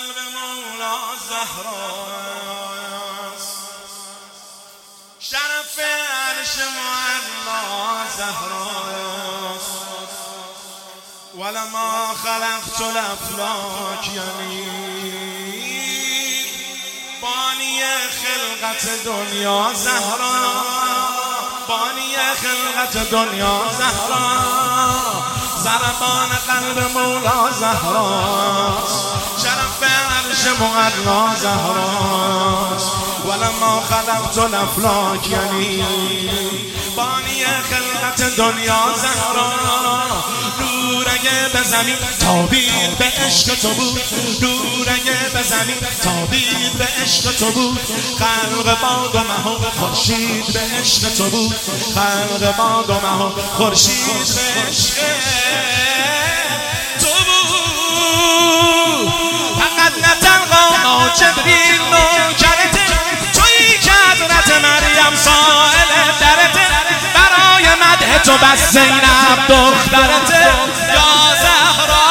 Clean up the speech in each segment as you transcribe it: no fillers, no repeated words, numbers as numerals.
قلب مولا زهراست، شرف عرش معلا زهراست. ولما خلقت الافلاک یعنی بانی خلقت دنیا زهرا، بانی خلقت دنیا زهرا، ضربان قلب مولا زهراست، شرف عرش معلا زهراست. ولما خلقت الافلاک یعنی بانی خلقت دنیا زهرا، نور اگه به زمین تابید به عشق تو بود، نور اگه به زمین تابید به عشق تو بود، خلق باد و مه و خورشید به عشق تو بود، خلق باد و مه و خورشید به عشق تو بود. فقط نتنها جبریل نوکرته، تویی که حضرت مریم سائل درته، برای مدح تو بس زینب دخترته یا زهرا.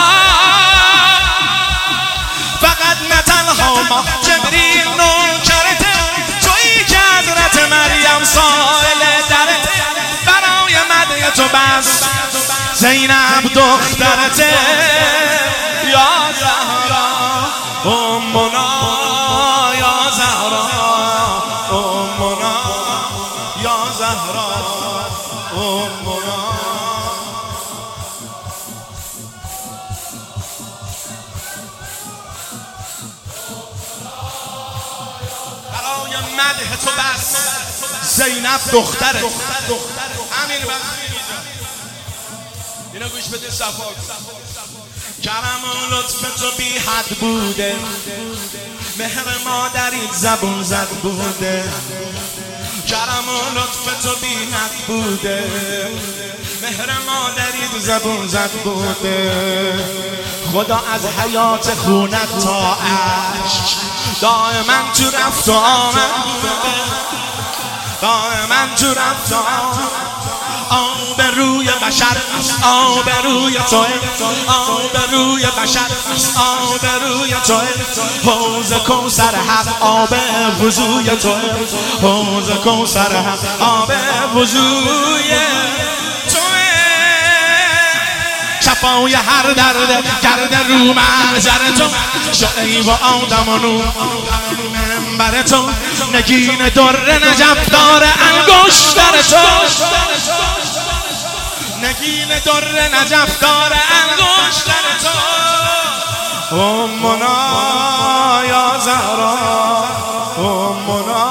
فقط نه تنها ما جبریل نوکرته، تویی که حضرت مریم سائل درته، برای مدح تو بس زینب دخترته یا زهرا. امنا یا زهرا، امنا یا زهرا، امنا. برای مدح تو بس زینب دختره. همین بس اینو گوش بده صفا. کرم و لطف تو بی حد بوده، مهر مادریت زبون زد بوده، کرم و لطف تو بی حد بوده، مهر مادریت زبون زد بوده. خدا از حیات خونت تا عشق دائما تو رفت و آمد بوده، دائما تو رفت و آمد. آب روی بشر آب روی توه، آب روی بشر آب روی توه، حوض کوثر حق آب وضوی توه، حوض کوثر حق آب وضوی توه. شفای هر درد گرد رو محضر تو، شعیب و آدم و نور منبر تو، نگین در نجف دار انگشتر تو، نگین در نجف دار انگشتر تو. امنا یا زهرا، امنا.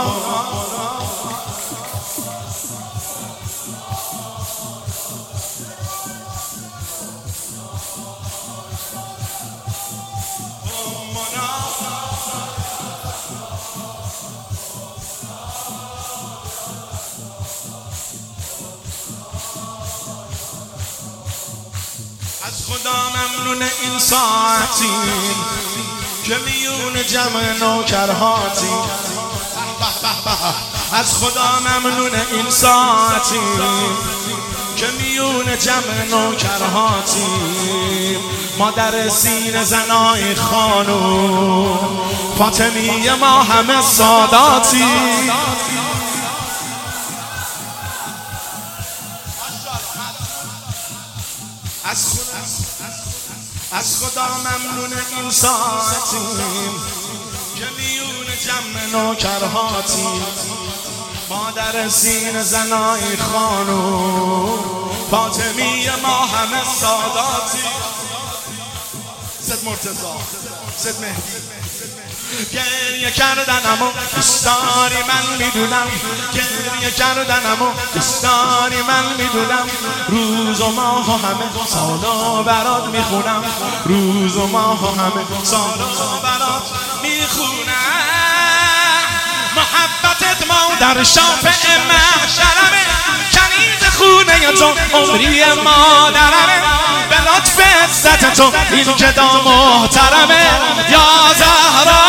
از خدا ممنون این ساعتی که میون جمع نوکرهاتی، از خدا ممنون این ساعتی که میون جمع نوکرهاتی، مادر سین زنای خانوم فاطمی ما همه ساداتی. از خدا ممنون این ساعتی که میون جمع نوکرهاتی، مادر سین زنای خانوم فاطمی ما همه ساداتی. زد مرتضی، زد مهدی. گریه کردن اما دوست داری من میدونم، گریه کردن اما دوست داری من میدونم، روز و ماه و همه سالا برات میخونم، روز و ماه و همه سالا برات میخونم. محبتت مادر شافع محشرمه، کنیز خونه تو عمری مادرمه، به لطف عزت تو این جدا محترمه یا زهرا.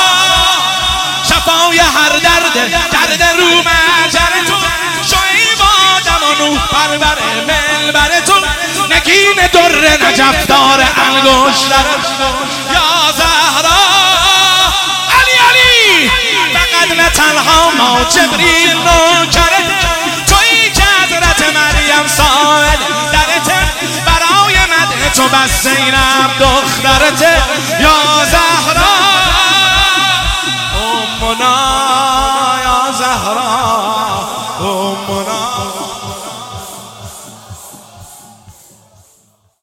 شفای هر درد رو محجر تو، شعیب آدم و نوح پرور منبر تو، نگین در نجف دار انگشتر یا زهرا. جبریل نوکرته، تویی که حضرت مریم ساعد درته، برای مدح تو بس زینب دخترته. یا زهرا